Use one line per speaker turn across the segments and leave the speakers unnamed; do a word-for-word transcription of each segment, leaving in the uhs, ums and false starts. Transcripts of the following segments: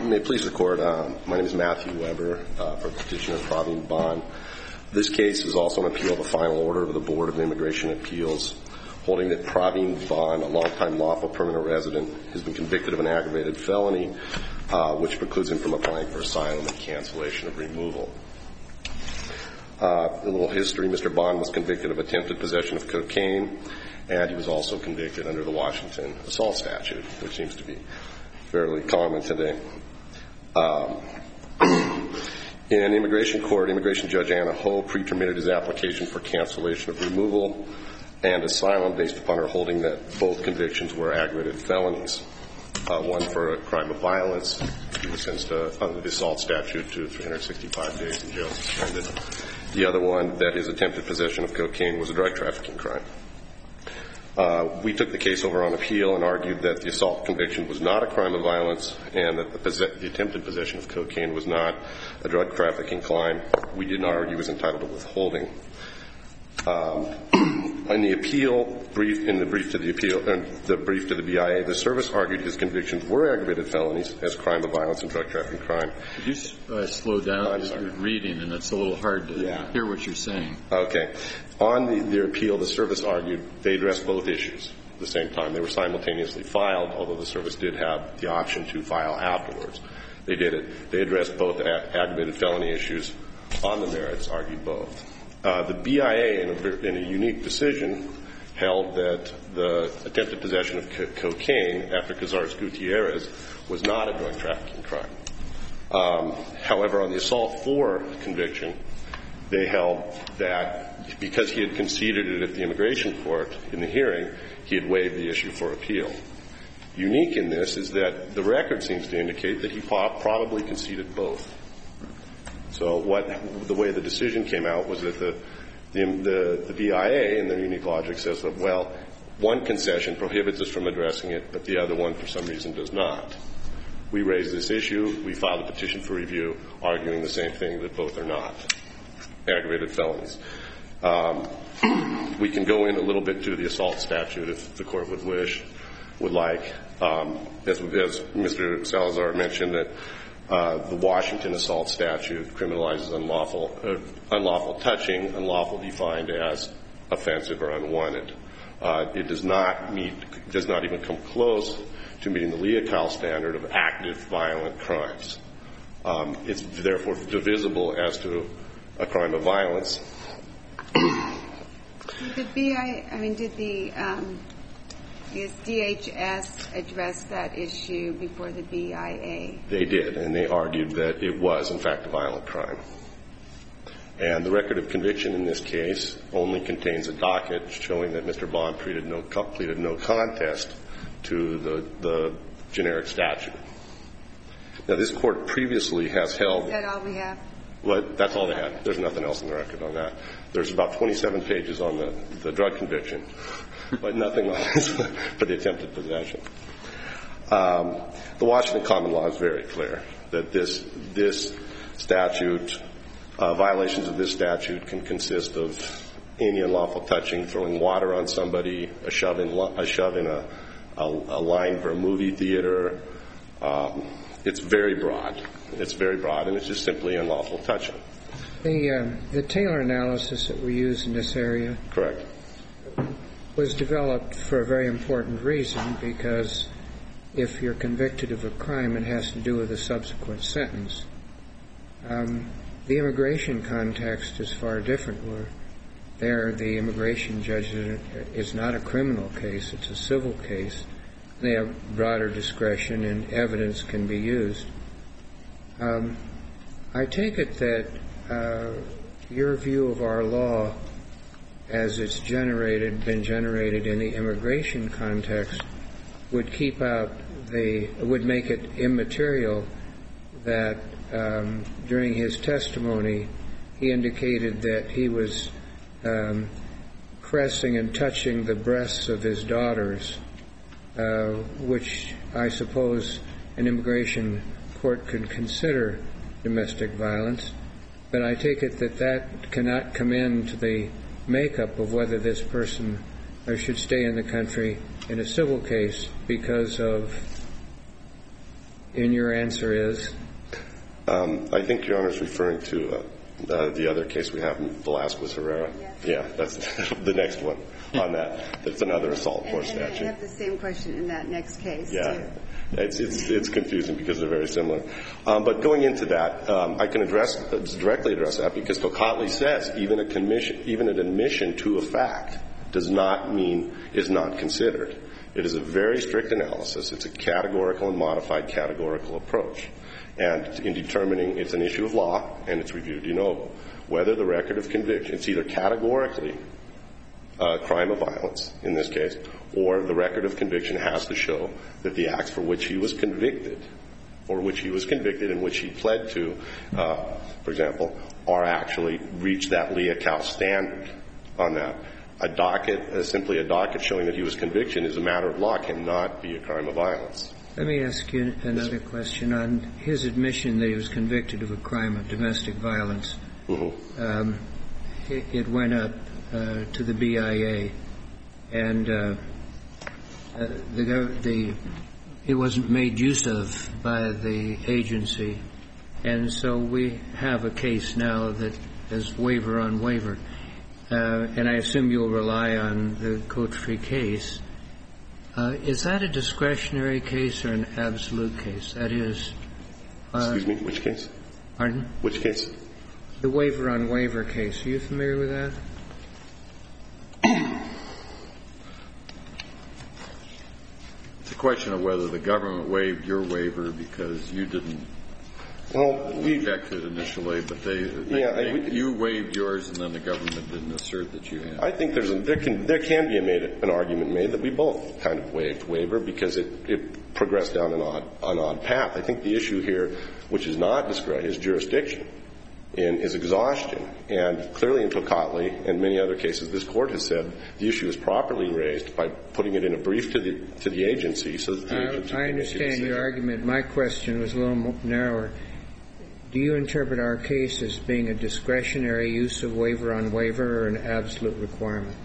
May it please the Court, um, my name is Matthew Weber uh, for Petitioner Praveen Bond. This case is also an appeal of a final order of the Board of Immigration Appeals, holding that Praveen Bond, a longtime lawful permanent resident, has been convicted of an aggravated felony, uh, which precludes him from applying for asylum and cancellation of removal. Uh, a little history, Mister Bond was convicted of attempted possession of cocaine, and he was also convicted under the Washington assault statute, which seems to be fairly common today. Um, in an immigration court, immigration judge Anna Ho pre-terminated his application for cancellation of removal and asylum based upon her holding that both convictions were aggravated felonies. Uh, one for a crime of violence. He was sentenced to, under the assault statute to three hundred sixty-five days in jail suspended. The other one, that his attempted possession of cocaine was a drug trafficking crime. Uh, we took the case over on appeal and argued that the assault conviction was not a crime of violence and that the, possess- the attempted possession of cocaine was not a drug trafficking crime. We did not argue he was entitled to withholding. Um, in the appeal brief, in the brief to the appeal, uh, the brief to the B I A, the service argued his convictions were aggravated felonies as crime of violence and drug trafficking crime.
Could you uh, slow down?
I'm sorry.
You're reading, and it's a little hard to
yeah.
hear what you're saying.
Okay. On the, their appeal, the service argued they addressed both issues at the same time. They were simultaneously filed, although the service did have the option to file afterwards. They did it. They addressed both a- aggravated felony issues on the merits, argued both. Uh, the B I A, in a, in a unique decision, held that the attempted possession of co- cocaine after Cazares Gutierrez was not a drug trafficking crime. Um, however, on the assault four conviction, they held that because he had conceded it at the immigration court in the hearing, he had waived the issue for appeal. Unique in this is that the record seems to indicate that he probably conceded both. So what the way the decision came out was that the the, the, the B I A in their unique logic says that, well, one concession prohibits us from addressing it, but the other one for some reason does not. We raised this issue. We filed a petition for review arguing the same thing, that both are not aggravated felonies. Um, we can go in a little bit to the assault statute if the court would wish, would like. Um, as, as Mister Salazar mentioned, that Uh, the Washington assault statute criminalizes unlawful, uh, unlawful touching, unlawful defined as offensive or unwanted. Uh, it does not meet, does not even come close to meeting the Leocal standard of active violent crimes. Um, it's therefore divisible as to a crime of violence.
Did the B I, I mean, did the um, Is D H S address that issue before the B I A?
They did, and they argued that it was, in fact, a violent crime. And the record of conviction in this case only contains a docket showing that Mister Bond pleaded no, pleaded no contest to the, the generic statute. Now, this court previously has held...
Is that all we have?
Well, that's all they had. There's nothing else in the record on that. There's about twenty-seven pages on the, the drug conviction, but nothing else for the attempted possession. Um, the Washington common law is very clear that this this statute, uh, violations of this statute can consist of any unlawful touching, throwing water on somebody, a shove in a shove in a, a, a line for a movie theater. Um, it's very broad. It's very broad, and it's just simply unlawful touching.
The uh, the Taylor analysis that we use in this area,
correct,
was developed for a very important reason, because if you're convicted of a crime, it has to do with a subsequent sentence. Um, the immigration context is far different. Where there, the immigration judge is not a criminal case; it's a civil case. They have broader discretion, and evidence can be used. Um, I take it that uh, your view of our law, as it's generated, been generated in the immigration context, would keep out the, would make it immaterial that um, during his testimony he indicated that he was um, caressing and touching the breasts of his daughters, uh, which I suppose an immigration court could consider domestic violence. But I take it that that cannot come into the makeup of whether this person should stay in the country in a civil case because of And your answer is?
Um, I think Your Honor is referring to uh, uh, the other case we have in Velasquez-Herrera.
Yes.
Yeah, that's the next one on that. That's another assault force
and, and
statute.
I have the same question in that next case,
Yeah.
too.
It's, it's, it's confusing because they're very similar. Um, but going into that, um, I can address, directly address that because Tocatli says even a commission, even an admission to a fact does not mean is not considered. It is a very strict analysis. It's a categorical and modified categorical approach. And in determining it's an issue of law and it's reviewed de novo, whether the record of conviction, it's either categorically a crime of violence in this case, or the record of conviction has to show that the acts for which he was convicted or which he was convicted and which he pled to, uh, for example, are actually reach that Leocal standard on that. A docket, uh, simply a docket showing that he was convicted as a matter of law cannot be a crime of violence.
Let me ask you another question. On his admission that he was convicted of a crime of domestic violence,
Mm-hmm.
um, it, it went up uh, to the B I A, and uh, uh, the, the it wasn't made use of by the agency, and so we have a case now that is waiver on waiver. Uh, and I assume you'll rely on the Coatry case. Uh, is that a discretionary case or an absolute case? That is... Uh,
Excuse me, which case?
Pardon?
Which case?
The waiver on waiver case. Are you familiar with that?
It's a question of whether the government waived your waiver because you didn't
Well, we
object to it initially, but they, they,
Yeah,
they
we-
you waived yours and then the government didn't assert that you had.
I think there's a, there can there can be a made, an argument made that we both kind of waived waiver because it, it progressed down an odd an odd path. I think the issue here, which is not discretion, is jurisdiction and is exhaustion. And clearly in Tocatli and many other cases, this court has said the issue is properly raised by putting it in a brief to the to the agency. So that the
Uh,
agency
I
can
understand
make a
your
decision.
argument. My question was a little more narrower. Do you interpret our case as being a discretionary use of waiver on waiver or an absolute requirement?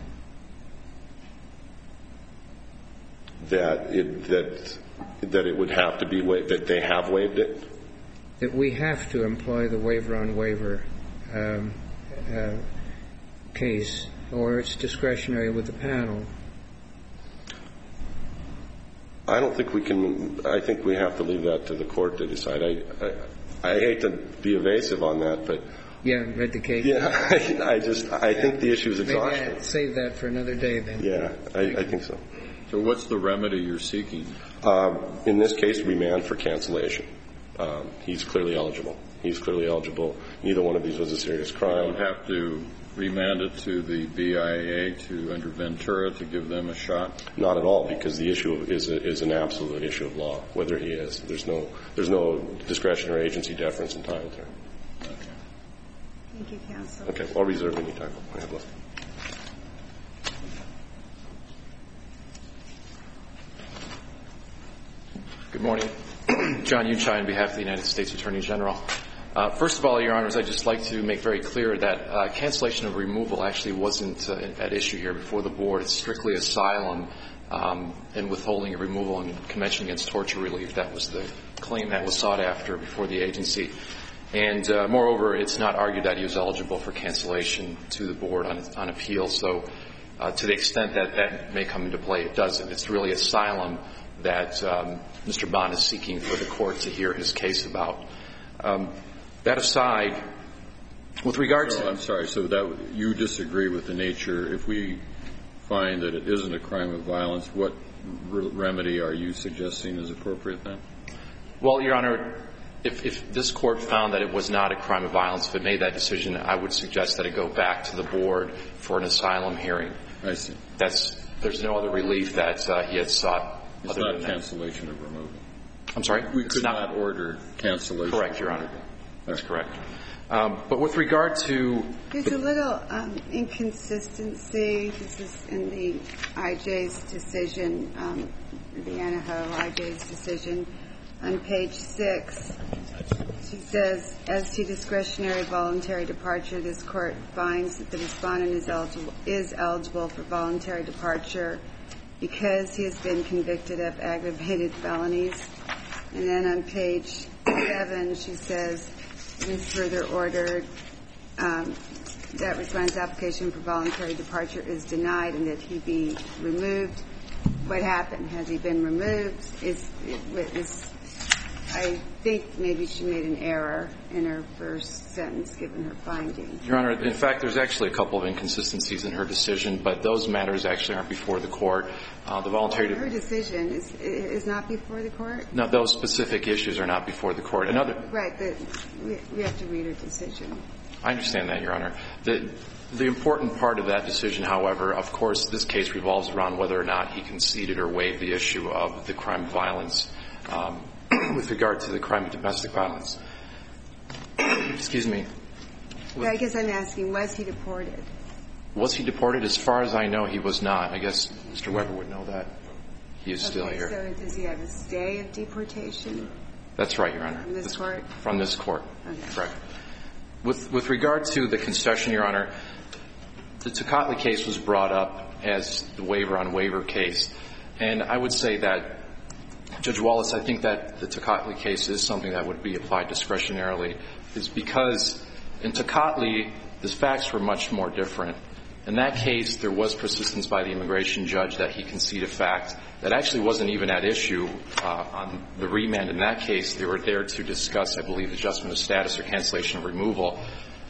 That it that that it would have to be wa- that they have waived it.
That we have to employ the waiver on waiver um, uh, case, or it's discretionary with the panel?
I don't think we can. I think we have to leave that to the court to decide. I I, I hate to be evasive on that, but
You haven't read the case?
yeah, I, I just I think the issue is
Maybe
exhaustion.
I'd save that for another day then.
Yeah, I, I think so.
So what's the remedy you're seeking?
Um, in this case, remand for cancellation. Um, he's clearly eligible. He's clearly eligible. Neither one of these was a serious
You
crime.
don't have to remand it to the B I A to under Ventura to give them a shot?
Not at all, because the issue is a, is an absolute issue of law. Whether he is, there's no there's no discretion or agency deference entitled to him.
Okay.
Thank you, counsel.
Okay, I'll reserve any time I have left.
Good morning. John Yunchai on behalf of the United States Attorney General. Uh, first of all, Your Honors, I'd just like to make very clear that uh, cancellation of removal actually wasn't uh, at issue here before the Board. It's strictly asylum um, and withholding of removal and Convention Against Torture Relief. That was the claim that was sought after before the agency. And uh, moreover, it's not argued that he was eligible for cancellation to the Board on, on appeal. So uh, to the extent that that may come into play, it doesn't. It's really asylum that um, Mister Bond is seeking for the court to hear his case about. Um, that aside, with regard
So,
to...
I'm sorry. So that you disagree with the nature. If we find that it isn't a crime of violence, what re- remedy are you suggesting is appropriate then?
Well, Your Honor, if, if this court found that it was not a crime of violence, if it made that decision, I would suggest that it go back to the Board for an asylum hearing.
I see.
That's, there's no other relief that uh, he had sought.
It's
other
not
than that.
cancellation of removal.
I'm sorry?
We
It's
could not, order cancellation.
Correct, Your Honor. That's correct. Um, but with regard to...
There's a little um, inconsistency. This is in the I J's decision, um, the Anaho I J's decision. On page six, she says, as to discretionary voluntary departure, this court finds that the respondent is eligible, is eligible for voluntary departure because he has been convicted of aggravated felonies. And then on page seven, she says, it is further ordered um, that respondent's application for voluntary departure is denied and that he be removed. What happened? Has he been removed? Is, is I think maybe she made an error in her first sentence, given her findings.
Your Honor, in fact, there's actually a couple of inconsistencies in her decision, but those matters actually aren't before the court. Uh, the voluntary
Her decision is, is not before the court?
No, those specific issues are not before the court. Another
Right, but we, we have to read her decision.
I understand that, Your Honor. The, the important part of that decision, however, of course, this case revolves around whether or not he conceded or waived the issue of the crime of violence um, with regard to the crime of domestic violence. Excuse me.
But I guess I'm asking, was he deported?
Was he deported? As far as I know, he was not. I guess Mister Weber would know that. He is
okay,
still here.
So does he have a stay of deportation?
That's right, Your Honor.
From this, this court?
From this court.
Okay.
Correct. With, with regard to the concession, Your Honor, the Tocatli case was brought up as the waiver on waiver case. And I would say that, Judge Wallace, I think that the Tocatli case is something that would be applied discretionarily. It's because in Tocatli, the facts were much more different. In that case, there was persistence by the immigration judge that he conceded a fact that actually wasn't even at issue uh, on the remand. In that case, they were there to discuss, I believe, adjustment of status or cancellation of removal.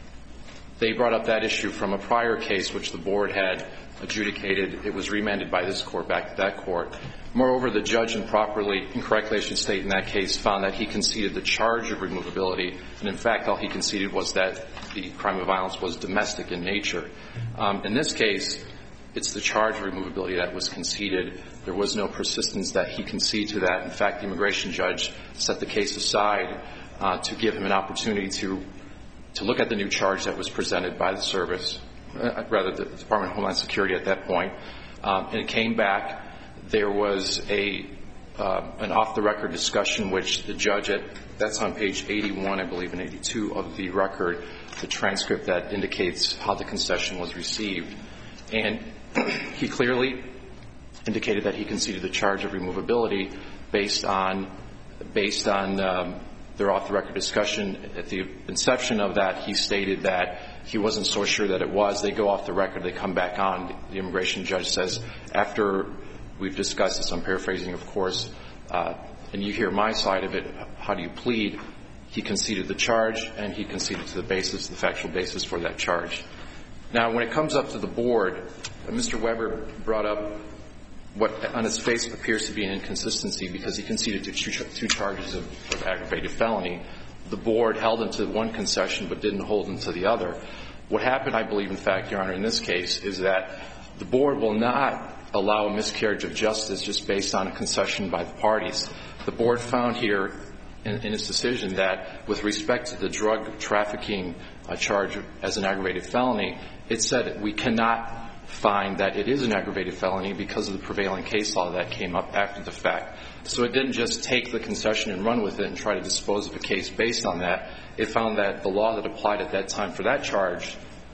They brought up that issue from a prior case which the board had adjudicated. It was remanded by this court back to that court. Moreover, the judge improperly, incorrectly, I should state, in that case, found that he conceded the charge of removability. And, in fact, all he conceded was that the crime of violence was domestic in nature. Um, in this case, it's the charge of removability that was conceded. There was no persistence that he conceded to that. In fact, the immigration judge set the case aside uh, to give him an opportunity to to look at the new charge that was presented by the service, uh, rather the Department of Homeland Security at that point. Um, and it came back. There was a uh, an off-the-record discussion which the judge at, that's on page eighty-one, I believe, and eighty-two of the record, the transcript that indicates how the concession was received. And he clearly indicated that he conceded the charge of removability based on based on um, their off-the-record discussion. At the inception of that, he stated that he wasn't so sure that it was. They go off the record. They come back on. The immigration judge says, after we've discussed this, I'm paraphrasing, of course, uh, and you hear my side of it, how do you plead? He conceded the charge, and he conceded to the basis, the factual basis for that charge. Now, when it comes up to the board, uh, Mister Weber brought up what on its face appears to be an inconsistency because he conceded to two, two charges of, of aggravated felony. The board held him to one concession but didn't hold him to the other. What happened, I believe, in fact, Your Honor, in this case, is that the board will not allow a miscarriage of justice just based on a concession by the parties. The board found here in, in its decision that with respect to the drug trafficking uh, charge as an aggravated felony, it said that we cannot find that it is an aggravated felony because of the prevailing case law that came up after the fact. So it didn't just take the concession and run with it and try to dispose of a case based on that. It found that the law that applied at that time for that charge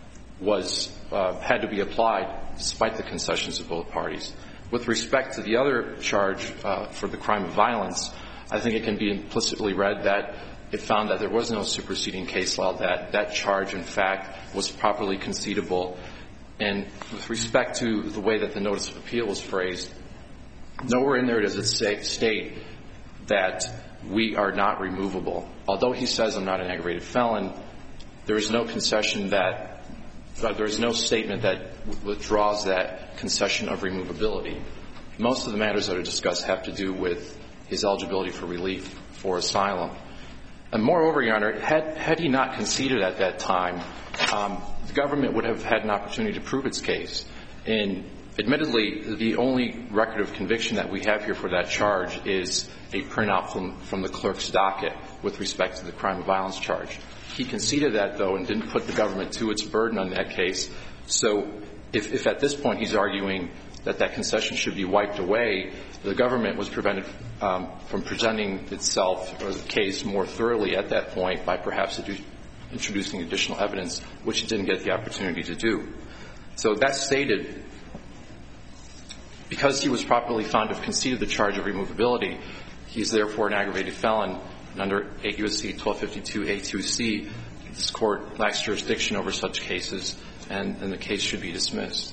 was uh, had to be applied despite the concessions of both parties. With respect to the other charge uh, for the crime of violence, I think it can be implicitly read that it found that there was no superseding case law, that that charge, in fact, was properly concedable. And with respect to the way that the notice of appeal was phrased, nowhere in there does it say, state that we are not removable. Although he says I'm not an aggravated felon, there is no concession that uh, there is no statement that withdraws that concession of removability. Most of the matters that are discussed have to do with his eligibility for relief for asylum. And moreover, Your Honor, had, had he not conceded at that time, um, the government would have had an opportunity to prove its case. And admittedly, the only record of conviction that we have here for that charge is a printout from, from the clerk's docket with respect to the crime of violence charge. He conceded that, though, and didn't put the government to its burden on that case. So if, if at this point he's arguing that that concession should be wiped away, the government was prevented um, from presenting itself or the case more thoroughly at that point by perhaps introducing additional evidence, which it didn't get the opportunity to do. So that stated, because he was properly found to have conceded the charge of removability, He is therefore an aggravated felon, and under eight U S C twelve fifty-two A two C, this Court lacks jurisdiction over such cases, and, and the case should be dismissed.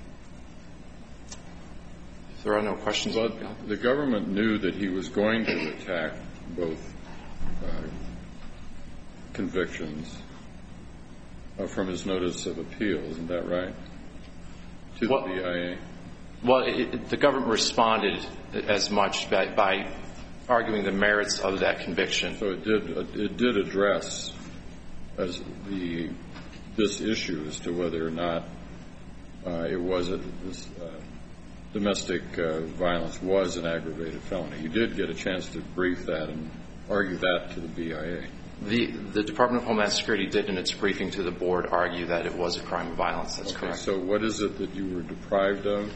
If there are no questions.
But the government knew that he was going to attack both uh, convictions uh, from his notice of appeal. Isn't that right? To the
well,
B I A?
Well, it, it, the government responded as much by, by arguing the merits of that conviction.
So it did. It did address as the this issue as to whether or not uh, it was a, this uh, domestic uh, violence was an aggravated felony. You did get a chance to brief that and argue that to the B I A.
The, the Department of Homeland Security did in its briefing to the board argue that it was a crime of violence. That's
okay,
correct.
So what is it that you were deprived of?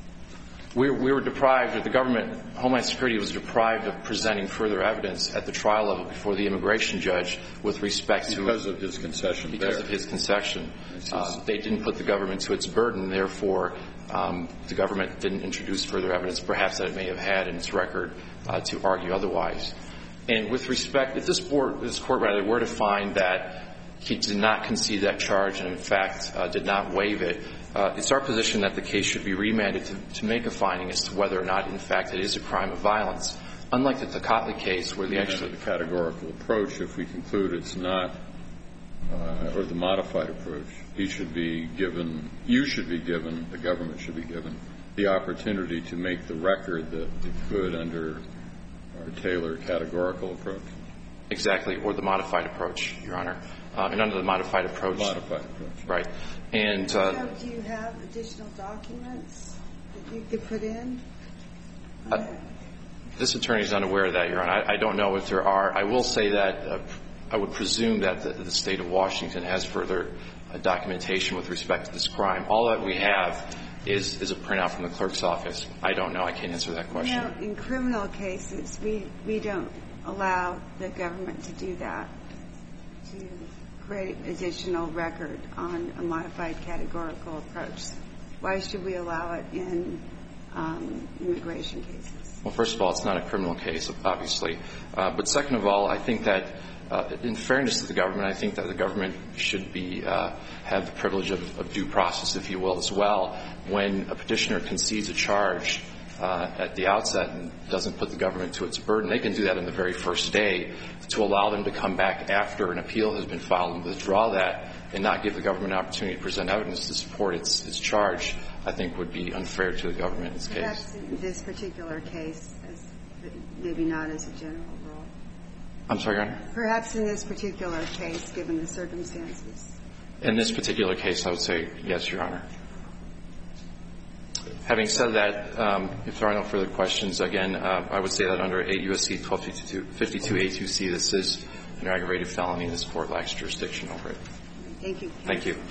We, we were deprived, or the government, Homeland Security was deprived of presenting further evidence at the trial level before the immigration judge with respect to...
Because of his concession
Because
there.
of his concession. Uh, they didn't put the government to its burden, therefore um, the government didn't introduce further evidence, perhaps that it may have had in its record uh, to argue otherwise. And with respect, if this board, this court rather, were to find that he did not concede that charge and in fact uh, did not waive it, uh, it's our position that the case should be remanded to, to make a finding as to whether or not in fact it is a crime of violence. Unlike the Tocatli case where the actually...
the categorical approach, if we conclude it's not, uh, or the modified approach, he should be given, you should be given, the government should be given the opportunity to make the record that it could under our Taylor categorical approach?
Exactly, or the modified approach, Your Honor. Um, and under the modified approach...
Modified approach.
Right. And... Uh,
so do you have additional documents that you could put in?
Uh, this attorney is unaware of that, Your Honor. I, I don't know if there are. I will say that uh, I would presume that the, the State of Washington has further uh, documentation with respect to this crime. All that we have is, is a printout from the clerk's office. I don't know. I can't answer that question.
You know, in criminal cases, we, we don't allow the government to do that, to create additional record on a modified categorical approach. Why should we allow it in um, immigration cases?
Well, first of all, it's not a criminal case, obviously. Uh, but second of all, I think that Uh, in fairness to the government, I think that the government should be uh, have the privilege of, of due process, if you will, as well. When a petitioner concedes a charge uh, at the outset and doesn't put the government to its burden, they can do that on the very first day. To allow them to come back after an appeal has been filed and withdraw that and not give the government an opportunity to present evidence to support its, its charge, I think would be unfair to the government in this case.
Perhaps in this particular case, as, maybe not as a general rule.
I'm sorry, Your Honor?
Perhaps in this particular case, given the circumstances.
In this particular case, I would say yes, Your Honor. Having said that, um, if there are no further questions, again, uh, I would say that under eight U S C twelve fifty-two A two C, this is an aggravated felony. This Court lacks jurisdiction over it.
Thank you.
Thank you.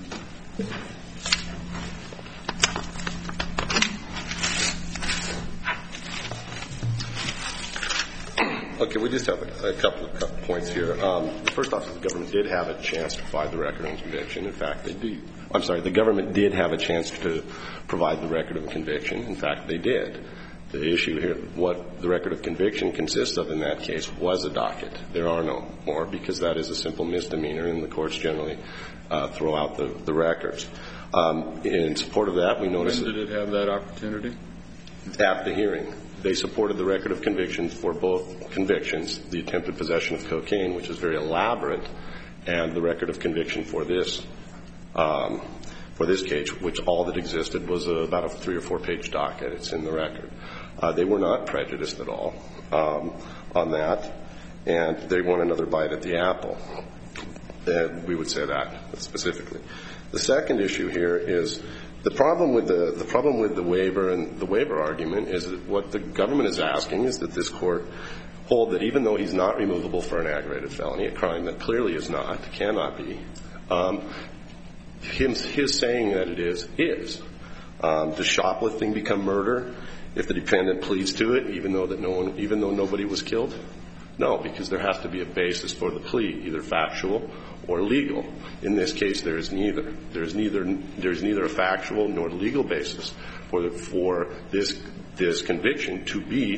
Okay, we just have a, a couple of couple points here. Um, first off, the government did have a chance to provide the record of conviction. In fact, they did. I'm sorry, the government did have a chance to provide the record of conviction. In fact, they did. The issue here, what the record of conviction consists of in that case was a docket. There are no more because that is a simple misdemeanor, and the courts generally uh, throw out the, the records. Um, in support of that, we notice...
When did it have that opportunity?
At the hearing. They supported the record of convictions for both convictions, the attempted possession of cocaine, which is very elaborate, and the record of conviction for this um, for this case, which all that existed was a, about a three or four page docket. It's in the record. Uh, they were not prejudiced at all um, on that, and they want another bite at the apple. And we would say that specifically. The second issue here is the problem with the the problem with the waiver and the waiver argument is that what the government is asking is that this court hold that even though he's not removable for an aggravated felony, a crime that clearly is not, cannot be, um, him, his saying that it is, is. Um, does shoplifting become murder if the defendant pleads to it, even though that no one, even though nobody was killed? No, because there has to be a basis for the plea, either factual or legal. In this case, there is neither. There is neither. There is neither a factual nor legal basis for the, for this this conviction to be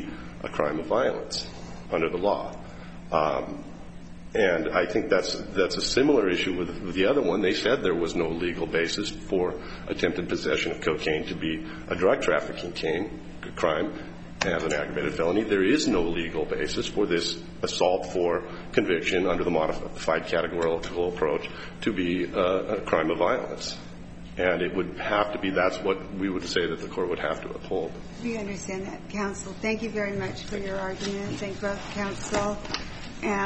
a crime of violence under the law. Um, and I think that's that's a similar issue with, with the other one. They said there was no legal basis for attempted possession of cocaine to be a drug trafficking cane, crime as an aggravated felony. There is no legal basis for this assault for conviction under the modified categorical approach to be a, a crime of violence. And it would have to be, that's what we would say that the court would have to uphold.
We understand that, counsel. Thank you very much for your argument. Thank both counsel. And